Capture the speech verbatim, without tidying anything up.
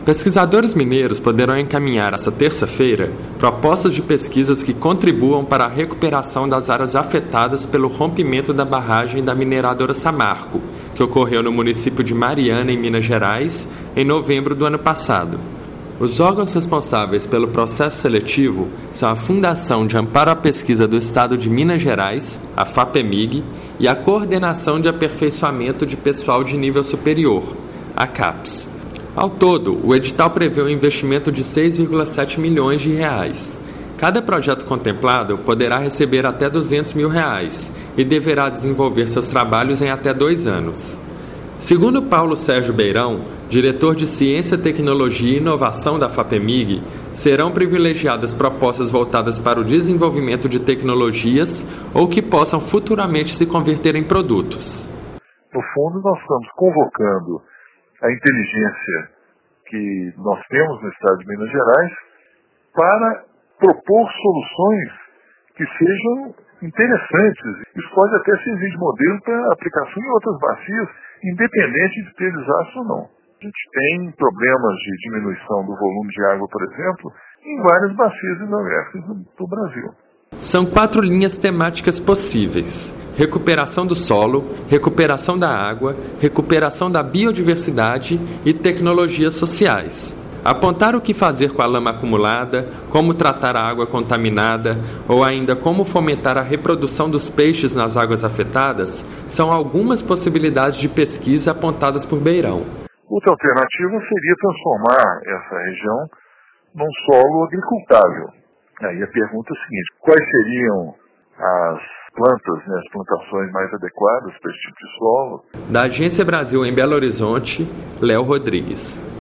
Pesquisadores mineiros poderão encaminhar esta terça-feira propostas de pesquisas que contribuam para a recuperação das áreas afetadas pelo rompimento da barragem da mineradora Samarco, que ocorreu no município de Mariana, em Minas Gerais, em novembro do ano passado. Os órgãos responsáveis pelo processo seletivo são a Fundação de Amparo à Pesquisa do Estado de Minas Gerais, a FAPEMIG, e a Coordenação de Aperfeiçoamento de Pessoal de Nível Superior, a CAPES. Ao todo, o edital prevê um investimento de seis vírgula sete milhões de reais. Cada projeto contemplado poderá receber até duzentos mil reais e deverá desenvolver seus trabalhos em até dois anos. Segundo Paulo Sérgio Beirão, diretor de Ciência, Tecnologia e Inovação da FAPEMIG, serão privilegiadas propostas voltadas para o desenvolvimento de tecnologias ou que possam futuramente se converter em produtos. No fundo, nós estamos convocando a inteligência que nós temos no estado de Minas Gerais para propor soluções que sejam interessantes. Isso pode até servir de modelo para aplicação em outras bacias, independente de ter desastre ou não. A gente tem problemas de diminuição do volume de água, por exemplo, em várias bacias hidrográficas do, do Brasil. São quatro linhas temáticas possíveis: recuperação do solo, recuperação da água, recuperação da biodiversidade e tecnologias sociais. Apontar o que fazer com a lama acumulada, como tratar a água contaminada ou ainda como fomentar a reprodução dos peixes nas águas afetadas são algumas possibilidades de pesquisa apontadas por Beirão. Outra alternativa seria transformar essa região num solo agricultável. Aí a pergunta é a seguinte: quais seriam as plantas, né, as plantações mais adequadas para esse tipo de solo? Da Agência Brasil em Belo Horizonte, Léo Rodrigues.